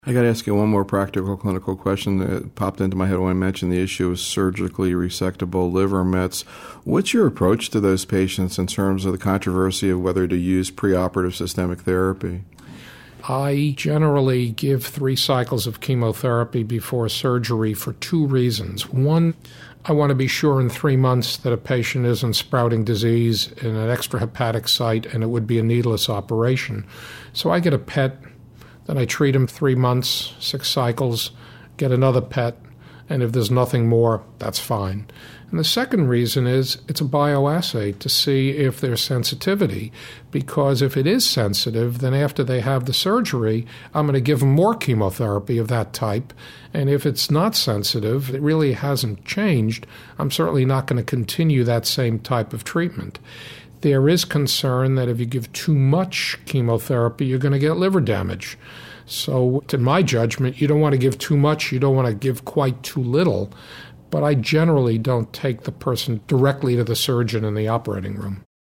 I got to ask you one more practical clinical question that popped into my head when I mentioned the issue of surgically resectable liver mets. What's your approach to those patients in terms of the controversy of whether to use preoperative systemic therapy? I generally give 3 cycles of chemotherapy before surgery for 2 reasons. One, I want to be sure in 3 months that a patient isn't sprouting disease in an extrahepatic site and it would be a needless operation. So I get a PET. Then I treat him 3 months, 6 cycles, get another PET, and if there's nothing more, that's fine. And the second reason is it's a bioassay to see if there's sensitivity, because if it is sensitive, then after they have the surgery, I'm going to give them more chemotherapy of that type. And if it's not sensitive, it really hasn't changed, I'm certainly not going to continue that same type of treatment. There is concern that if you give too much chemotherapy, you're going to get liver damage. So, to my judgment, you don't want to give too much, you don't want to give quite too little, but I generally don't take the person directly to the surgeon in the operating room.